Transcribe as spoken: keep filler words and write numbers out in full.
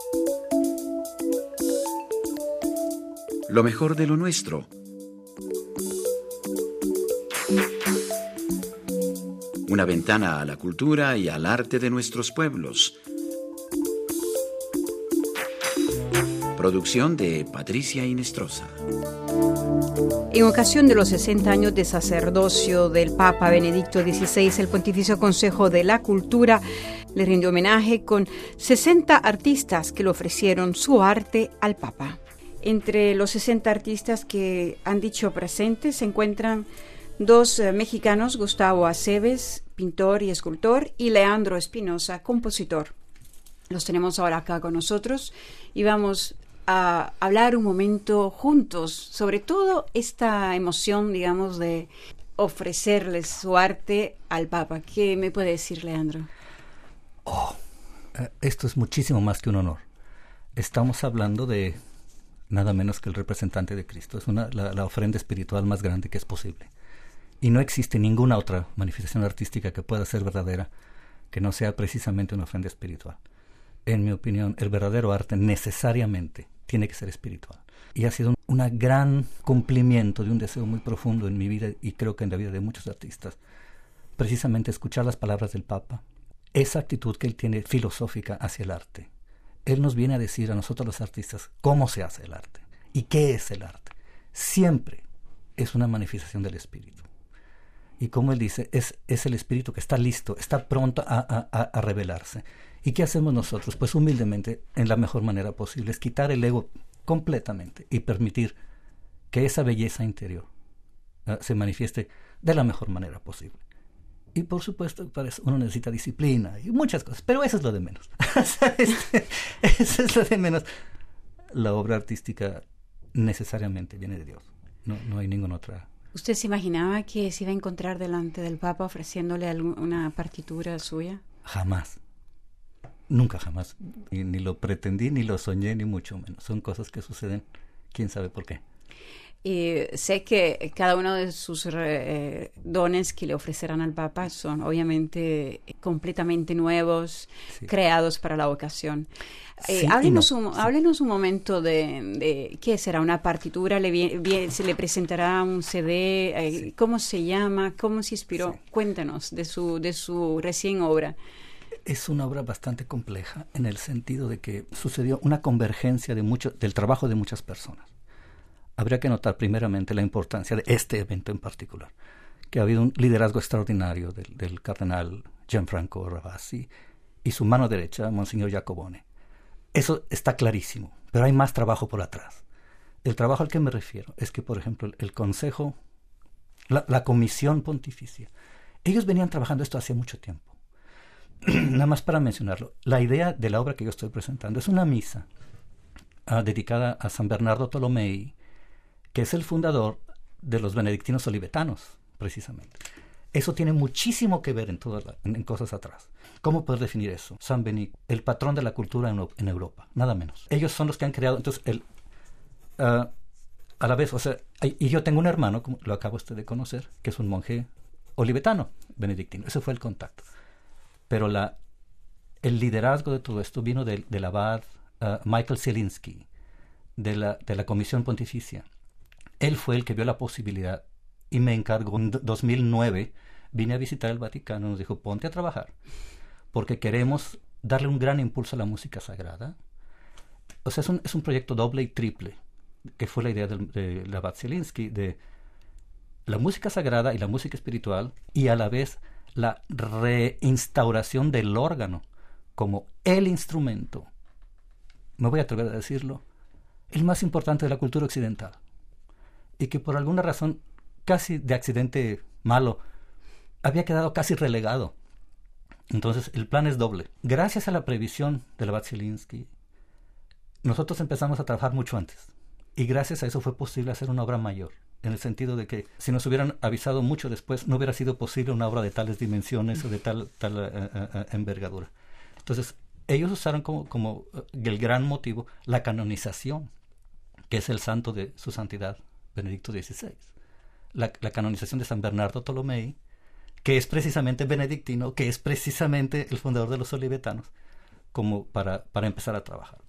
Lo mejor de lo nuestro. Una ventana a la cultura y al arte de nuestros pueblos. Producción de Patricia Inestrosa. En ocasión de los sesenta años de sacerdocio del Papa Benedicto dieciséis, el Pontificio Consejo de la Cultura le rindió homenaje con sesenta artistas que le ofrecieron su arte al Papa. Entre los sesenta artistas que han dicho presentes se encuentran dos eh, mexicanos, Gustavo Aceves, pintor y escultor, y Leandro Espinosa, compositor. Los tenemos ahora acá con nosotros y vamos a hablar un momento juntos, sobre todo esta emoción, digamos, de ofrecerles su arte al Papa. ¿Qué me puede decir, Leandro? Oh, esto es muchísimo más que un honor. Estamos hablando de nada menos que el representante de Cristo. Es una, la, la ofrenda espiritual más grande que es posible. Y no existe ninguna otra manifestación artística que pueda ser verdadera que no sea precisamente una ofrenda espiritual. En mi opinión, el verdadero arte necesariamente tiene que ser espiritual. Y ha sido un una gran cumplimiento de un deseo muy profundo en mi vida y creo que en la vida de muchos artistas. Precisamente escuchar las palabras del Papa, esa actitud que él tiene filosófica hacia el arte. Él nos viene a decir a nosotros los artistas cómo se hace el arte y qué es el arte. Siempre es una manifestación del espíritu. Y como él dice, es, es el espíritu que está listo, está pronto a, a, a revelarse. ¿Y qué hacemos nosotros? Pues humildemente, en la mejor manera posible, es quitar el ego completamente y permitir que esa belleza interior uh, se manifieste de la mejor manera posible. Y por supuesto, para eso uno necesita disciplina y muchas cosas, pero eso es lo de menos. este, eso es lo de menos. La obra artística necesariamente viene de Dios. No, no hay ninguna otra. ¿Usted se imaginaba que se iba a encontrar delante del Papa ofreciéndole alguna partitura suya? Jamás. Nunca jamás. Y ni lo pretendí, ni lo soñé, ni mucho menos. Son cosas que suceden, quién sabe por qué. Y sé que cada uno de sus eh, dones que le ofrecerán al Papa son obviamente completamente nuevos, sí, creados para la ocasión. Eh, sí, háblenos, no. un, sí. háblenos un momento de, de ¿qué será? ¿Una partitura? ¿Le vi, vi, ¿Se le presentará un C D? Eh, sí. ¿Cómo se llama? ¿Cómo se inspiró? Sí. Cuéntanos de su, de su recién obra. Es una obra bastante compleja en el sentido de que sucedió una convergencia de mucho, del trabajo de muchas personas. Habría que notar primeramente la importancia de este evento en particular, que ha habido un liderazgo extraordinario del, del cardenal Gianfranco Ravasi y su mano derecha, Monseñor Jacobone. Eso está clarísimo, pero hay más trabajo por atrás. El trabajo al que me refiero es que, por ejemplo, el, el Consejo, la, la Comisión Pontificia, ellos venían trabajando esto hace mucho tiempo. Nada más para mencionarlo, la idea de la obra que yo estoy presentando es una misa uh, dedicada a San Bernardo Tolomei, que es el fundador de los benedictinos olivetanos, precisamente. Eso tiene muchísimo que ver en, todas la, en, en cosas atrás. ¿Cómo poder definir eso? San Benito, el patrón de la cultura en, en Europa, nada menos. Ellos son los que han creado, entonces, el, uh, a la vez, o sea, y yo tengo un hermano, como lo acaba usted de conocer, que es un monje olivetano, benedictino. Ese fue el contacto. Pero la, el liderazgo de todo esto vino del, del abad uh, Michael Zielinski, de la, de la Comisión Pontificia. Él fue el que vio la posibilidad y me encargó en dos mil nueve, vine a visitar el Vaticano y nos dijo, ponte a trabajar, porque queremos darle un gran impulso a la música sagrada. O sea, es un, es un proyecto doble y triple, que fue la idea del, de la abad Zielinski, de la música sagrada y la música espiritual, y a la vez la reinstauración del órgano como el instrumento, me voy a atrever a decirlo, el más importante de la cultura occidental. Y que por alguna razón, casi de accidente malo, había quedado casi relegado. Entonces, el plan es doble. Gracias a la previsión del abad Zielinski, nosotros empezamos a trabajar mucho antes. Y gracias a eso fue posible hacer una obra mayor. En el sentido de que si nos hubieran avisado mucho después, no hubiera sido posible una obra de tales dimensiones o de tal, tal uh, uh, uh, envergadura. Entonces, ellos usaron como, como uh, el gran motivo la canonización, que es el santo de su santidad, Benedicto dieciséis. La, la canonización de San Bernardo Tolomei, que es precisamente benedictino, que es precisamente el fundador de los olivetanos, como para, para empezar a trabajar.